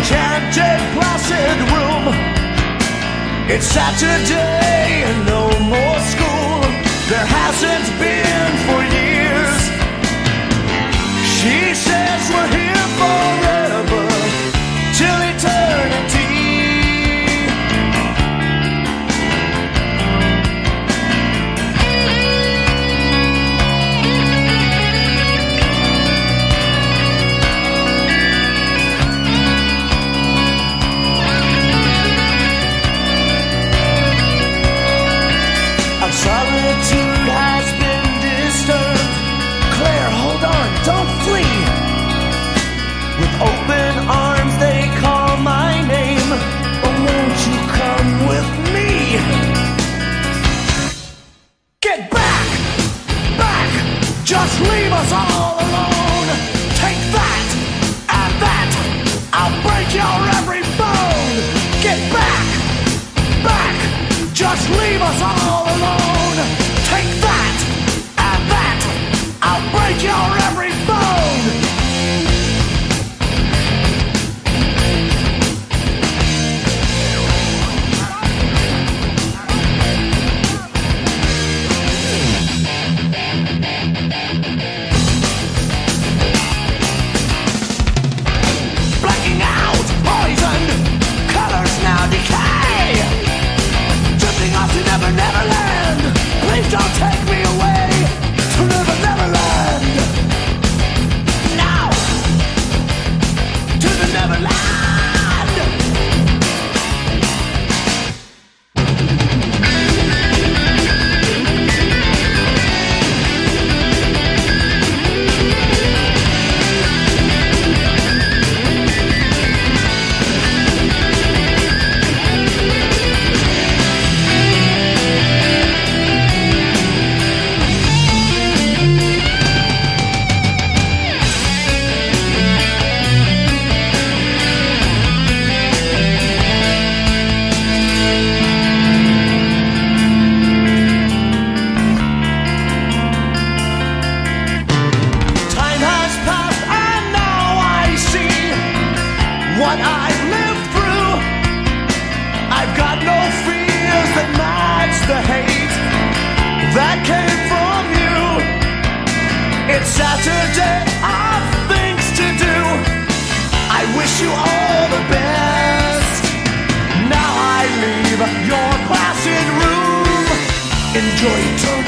canted, placid room. It's Saturday and no more school. There hasn't been for years. She says we're here forever, till eternity. Solitude has been disturbed. Claire, hold on, don't flee. With open arms they call my name. Oh, won't you come with me? Get back, back, just leave us all alone. Take that, and that, I'll break your every bone. Get back, back, just leave us all alone. Take that, and that, I'll break your every bone. Blacking out, poisoned, colors now decay. Drifting off to Never Never Land. Please don't take me away to Never Never Land. Now to the Neverland. What I've lived through, I've got no fears that match the hate that came from you. It's Saturday, I've things to do. I wish you all the best. Now I leave your placid room. Enjoy eternity.